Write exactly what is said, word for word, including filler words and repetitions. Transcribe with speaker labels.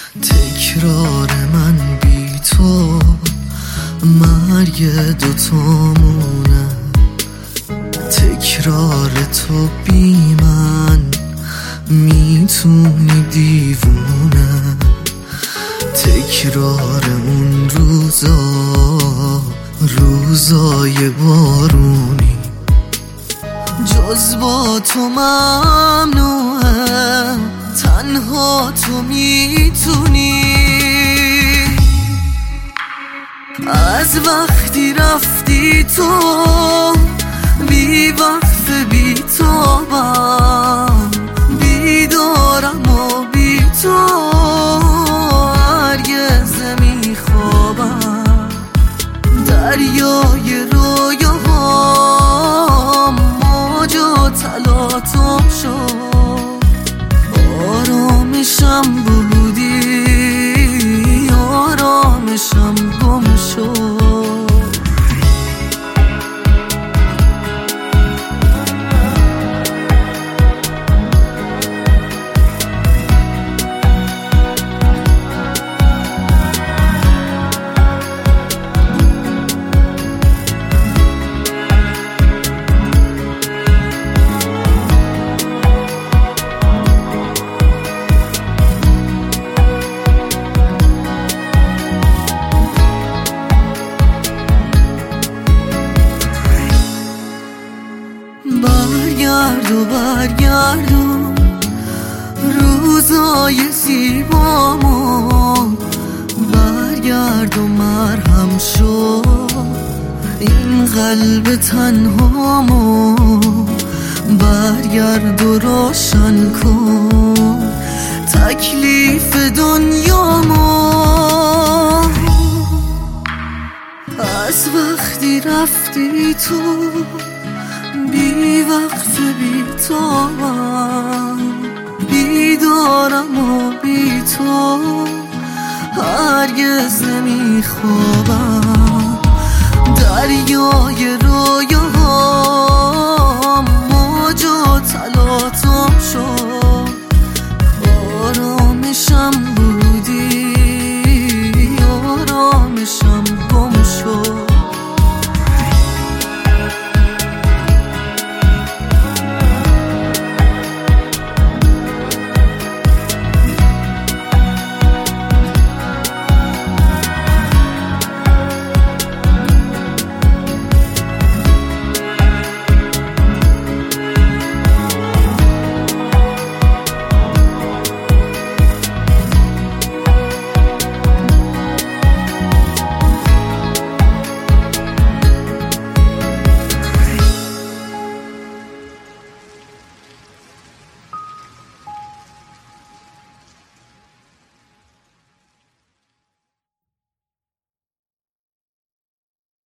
Speaker 1: تکرار من بی تو مرگ دوتامونه، تکرار تو بی من میتونی دیوونه، تکرار اون روزا روزای بارونی، جز با تو ممنوعه تنها تو میتونی. از وقتی رفتی تو بی وقت بی تابم، بیدارم و بی تو هرگز نمیخوابم، دریای رویاهام موج و تلاطم شد، آرامشم بودی آرامشم گم شد. برگرد و برگردون روزای زیبامون، برگرد و مرهم شو این قلب تنهامون، برگرد و روشن کن تکلیف دنیامون. از وقتی رفتی تو بی وقت بی تابم، بیدارم و بی تو هرگز نمیخوابم، دریای رویا